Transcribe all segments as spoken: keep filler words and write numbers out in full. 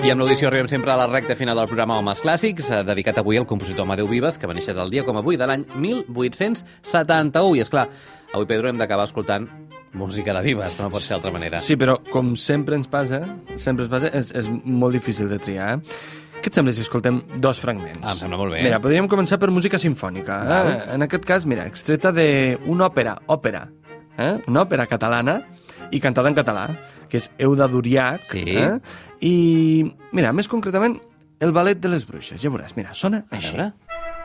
I amb l'audició arribem sempre a la recta final del programa Homes Clàssics, dedicat avui al compositor Amadeu Vives, que va néixer del dia com avui de l'any mil vuit-cents setanta-u. I, esclar, avui, Pedro, hem d'acabar escoltant música de Vives, no pot ser d'altra manera. Sí, però com sempre ens passa, sempre ens passa, és, és molt difícil de triar, eh? Què et sembla si escoltem dos fragments? Ah, em sembla molt bé. Mira, podríem començar per música sinfònica. Eh? En aquest cas, mira, extreta d'una òpera, òpera, eh? una òpera catalana i cantada en català, que és Euda d'Uriach. Sí. Eh? I, mira, més concretament, el ballet de les bruixes. Ja veuràs, mira, sona A així. veure.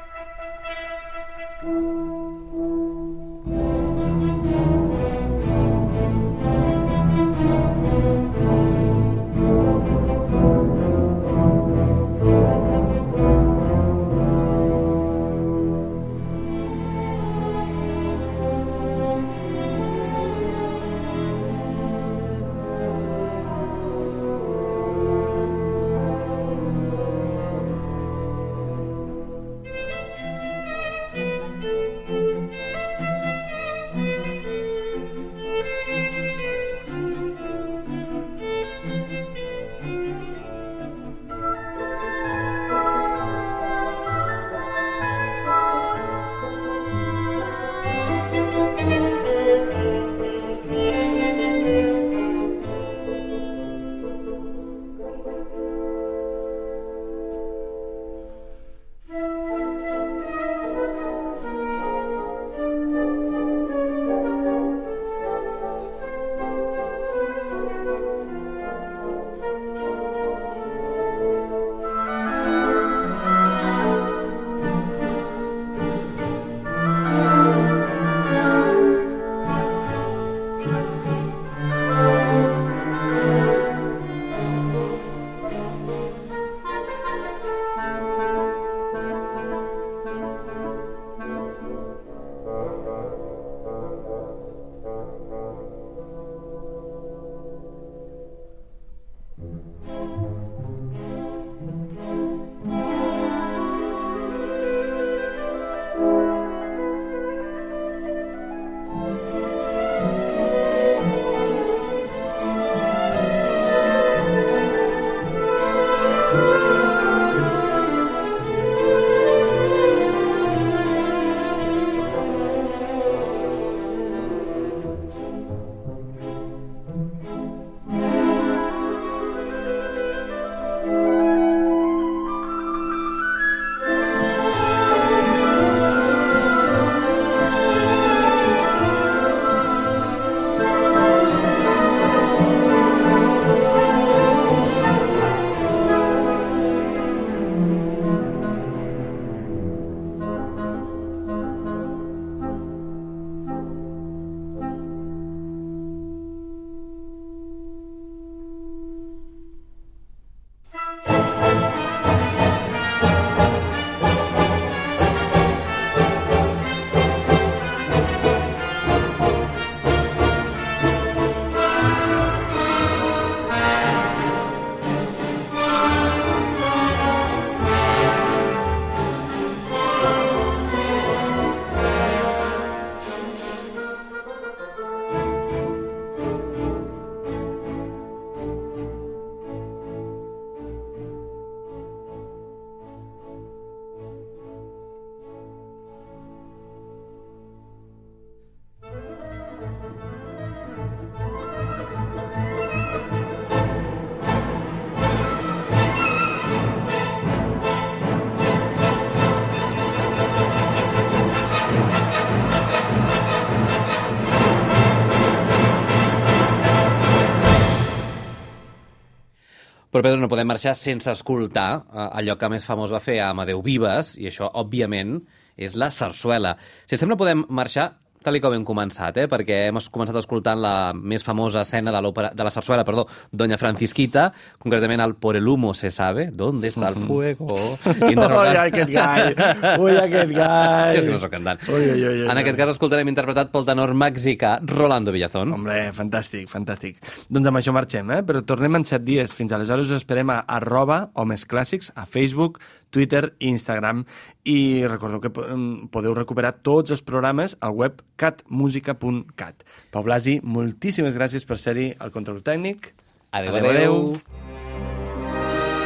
Però, Pedro, no podem marxar sense escoltar allò que més famós va fer a Amadeu Vives, i això, òbviament, és la sarsuela. Si et sembla, podem marxar tal com hem començat, eh? Perquè hem començat escoltant la més famosa escena de, de la sarsuela, perdó, Doña Francisquita, concretament el Por el humo se sabe, ¿dónde está el fuego? Interpretat... Ui, aquest gai! Ui, aquest gai! Jo és que no soc cantant. Ui, ui, ui, ui. En aquest cas escoltarem interpretat pel tenor mexicà Rolando Villazón. Hombre, fantàstic, fantàstic. Doncs amb això marxem, eh? Però tornem en set dies. Fins aleshores us esperem a arroba Homes Clàssics, a Facebook, Twitter i Instagram. I recordeu que podeu recuperar tots els programes al web cat musica punt cat. Pau Blasi, moltíssimes gràcies per ser-hi al control tècnic. Adéu, adéu. adéu.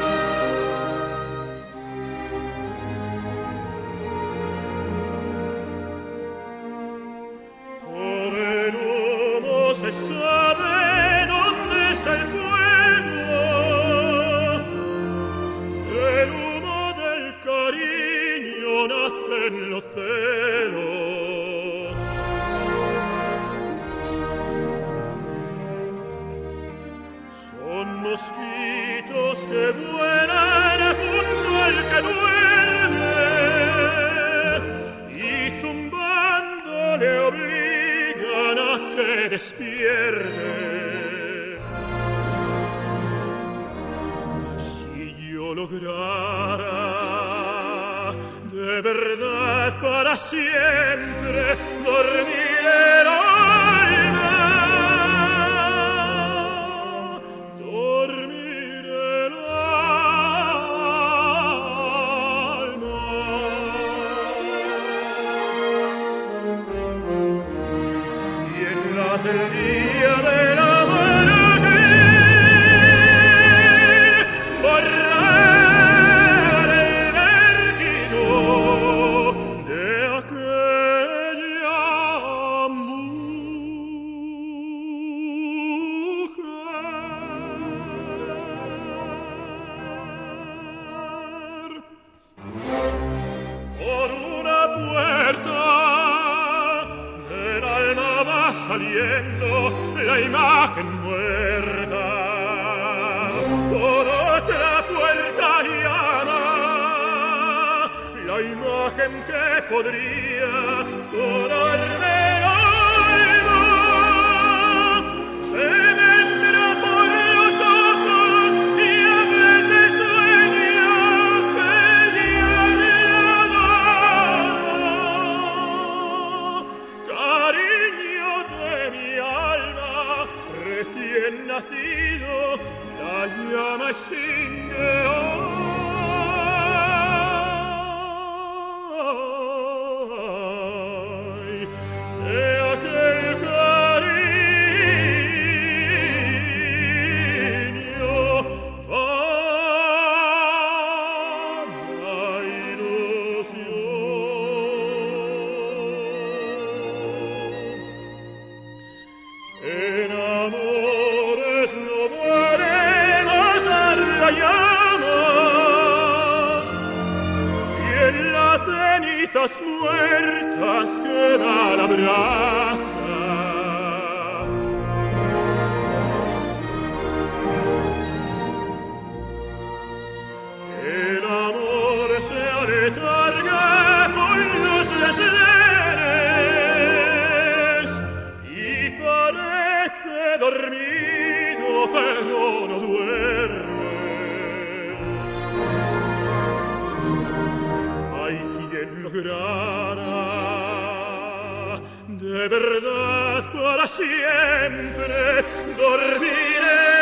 mosquitos que vuelan junto al que duerme y zumbando le obligan a que despierte. Si yo lograra de verdad para siempre dormir el alma, dormir el alma. Y en la del día de la la imagen muerta, por otra puerta llama, la imagen que podría curarme el alma, se me entra por los ojos y a veces sueño que ya le ha dado cariño de mi alma recién nacido, la llama extingue hoy de aquel cariño vana ilusión. En amores no puede matar la llama, si en las cenizas muertas queda la brasa. El amor se aletarga con los desdenes y parece dormido, pero no duerme. Hay quien lograra de verdad para siempre dormir